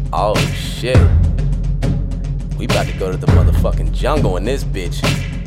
Oh shit. We about to go to the motherfucking jungle in this bitch.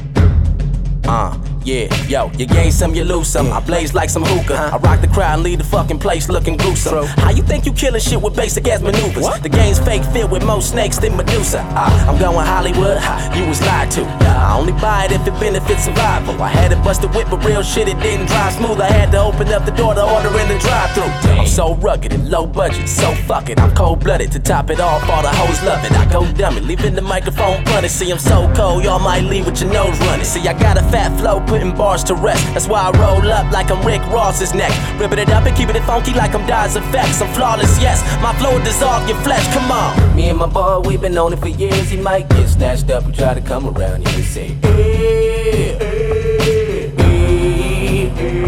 Yeah, yo, you gain some, you lose some. I blaze like some hookah. I rock the crowd and leave the fucking place looking gruesome. How you think you killing shit with basic ass maneuvers? The game's fake, filled with more snakes than Medusa. I'm going Hollywood, you was lied to. I only buy it if it benefits survival. I had it busted whip, but real shit, it didn't drive smooth. I had to open up the door to order in the drive-thru. I'm so rugged and low budget, so fuck it. I'm cold-blooded, to top it off, all the hoes love it. I go dummy, leaving the microphone punted. See, I'm so cold, y'all might leave with your nose running. See, I got a fat flow, putting bars to rest. That's why I roll up like I'm Rick Ross's neck. Ripping it up and keeping it funky like I'm Dies Effects. I'm flawless, yes, my flow will dissolve your flesh, come on. Me and my boy, we've been on it for years. He might get snatched up and try to come around here and say, hey, hey, hey,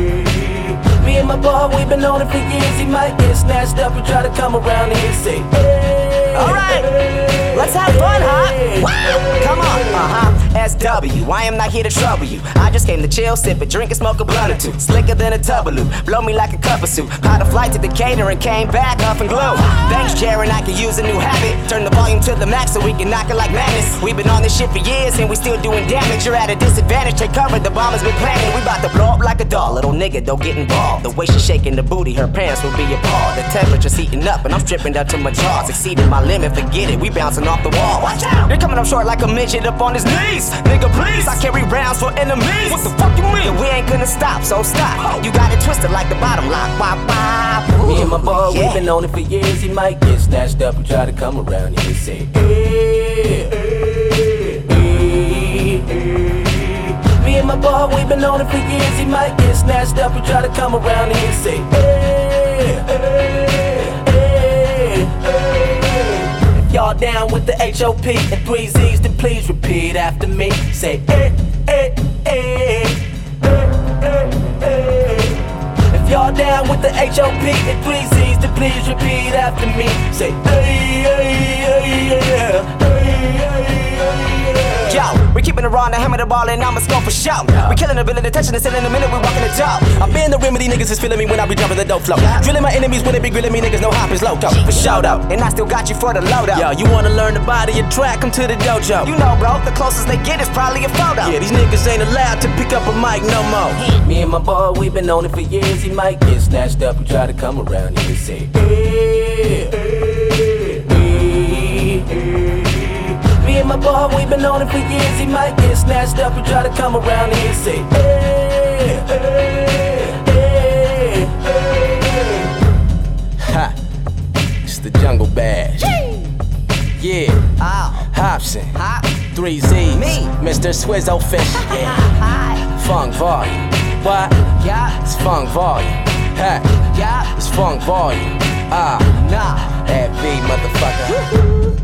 hey. Me and my boy, we've been on it for years. He might get snatched up and try to come around here and say, hey. Alright, let's have fun, huh? Wow. Come on, SW, I am not here to trouble you. I just came to chill, sip a drink and smoke a blunt or two. Slicker than a tubbaloo, blow me like a cup of soup. Caught a flight to Decatur and came back off and glue. Thanks, Jaron, I could use a new habit. Turn the volume to the max so we can knock it like madness. We've been on this shit for years and we still doing damage. You're at a disadvantage, take cover, the bomb has been planted. We bout to blow up like a doll, little nigga don't get involved. The way she's shaking the booty, her parents will be appalled. The temperature's heating up and I'm stripping down to my jaws. Exceeding my limit, forget it, we bouncing off the wall. Watch out, you're coming up short like a midget up on his knees. Nigga, please, I carry rounds for enemies. What the fuck you mean? We ain't gonna stop, so stop. You got it twisted like the bottom lock. Me and my boy, we've been on it for years. He might get snatched up and try to come around here and say, hey, hey, hey, hey. Me and my boy, we've been on it for years. He might get snatched up and try to come around here and say, hey, hey, hey, hey. If y'all down with the HOP and 3 Z's, then please repeat after me. Say, hey, hey, hey, hey, hey. If y'all down with the HOP and 3 Z's, then please repeat after me. Say, hey, hey, hey, yeah. Yo, we keeping it raw, the hammer the ball, and I'ma score for show. We killing the villain, attention, and still in a minute, we walking the dope. I've been the remedy, niggas is feeling me when I be dropping the dope flow. Drilling my enemies when they be grilling me, niggas know hop is low, for show though. And I still got you for the load up. Yo, you wanna learn the body and track, come to the dojo. You know, bro, the closest they get is probably a photo. Yeah, these niggas ain't allowed to pick up a mic no more. Me and my boy, we've been on it for years. He might get snatched up and try to come around here and say, hey, hey, hey, hey. Me and my boy, we've been on it for years. He might get snatched up and try to come around here and say, hey, hey, hey, hey. Ha, it's the Jungle Bash. Yeah, Hopsin, 3 Z's, me, Mr. Swizzo Fish. Yeah, Funk Volume. What? Yeah, it's Funk Volume. Ha, yeah, it's Funk Volume. nah, that beat, motherfucker.